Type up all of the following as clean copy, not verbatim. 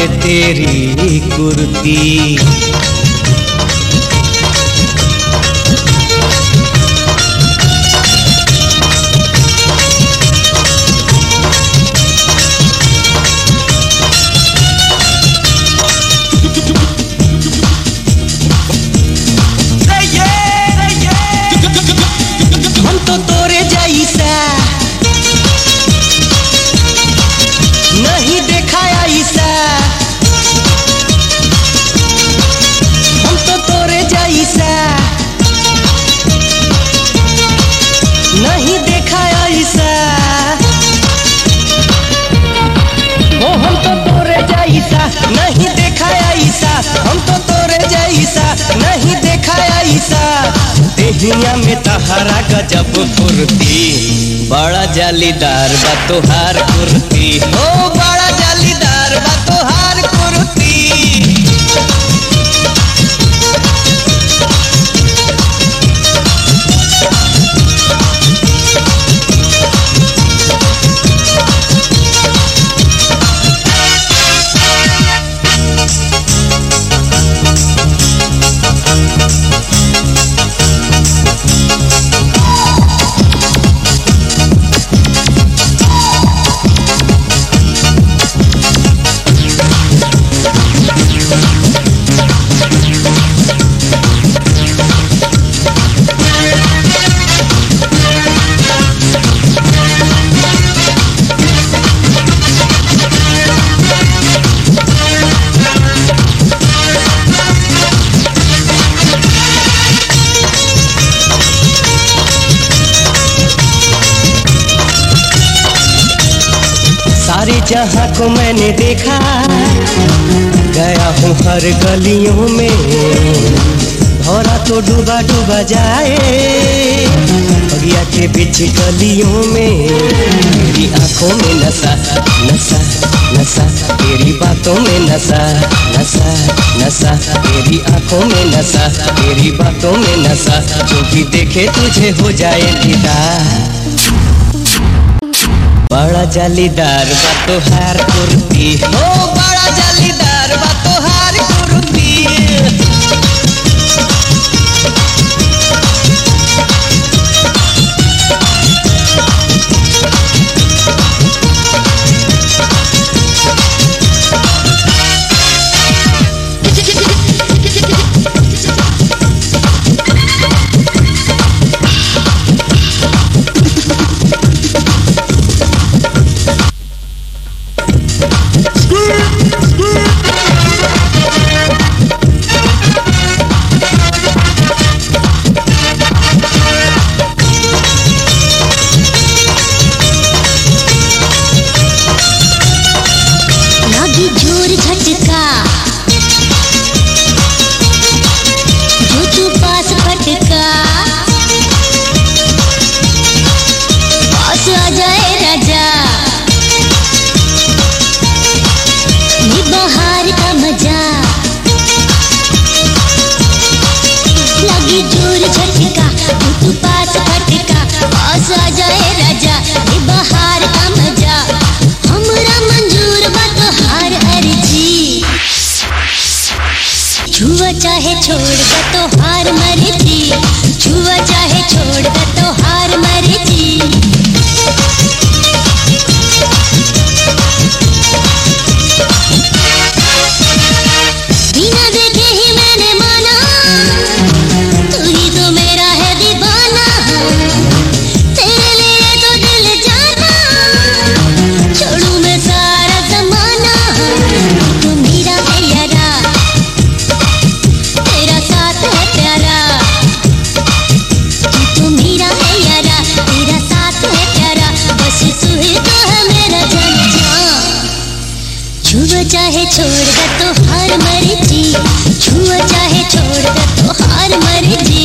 रे तेरी कुर्ती। हम तो तोरे जैसा नहीं देखा ऐसा, हम तो तोरे जैसा नहीं देखा ऐसा। ओ हम तो तोरे जैसा नहीं देखा ऐसा, हम तो तोरे जैसा नहीं देखा ऐसा। देहिया में तहरा गजब फुर्ती, बड़ा जालीदार बा तोहार कुर्ती। ओ बड़ा जालीदार बा तोहार कुर्ती। सारे जहां को मैंने देखा, गया हूँ हर गलियों में। भौरा तो डूबा डूबा जाए बगिया के बीच गलियों में। तेरी आंखों में नशा नशा नशा, तेरी बातों में नशा नशा नशा, तेरी आंखों में नशा, तेरी बातों में नशा। जो भी देखे तुझे हो जाए दीदार। बड़ा जालीदार बा तोहार कुर्ती। ओ बड़ा जालीदार बा तोहार कुर्ती। छुआ चाहे छोड़ दे तो हार मर्जी, छुआ चाहे छोड़ दे तो हार मर्जी। बिना देखे ही मैंने माना, तू ही तो मेरा है दीवाना। तेरे लिए तो दिल जाना, छोड़ू मैं सारा जमाना। तू मेरा है यारा, तेरा साथ है प्यारा। तू मेरा है यारा, तेरा साथ है प्यारा। बस तू ही तो है मेरा जान जान। छुआ चाहे छोड़ दे तो हार मर्जी, छुआ चाहे छोड़ दे तो हार मर्जी।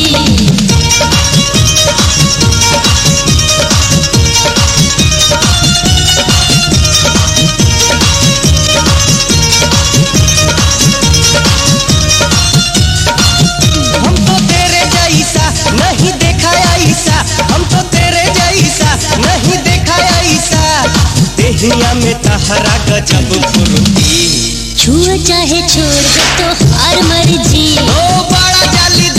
देहिया में तहरा गजब फुर्ती, छुआ चाहे छोड़ दे तो हार मर्जी। ओ बड़ा जाली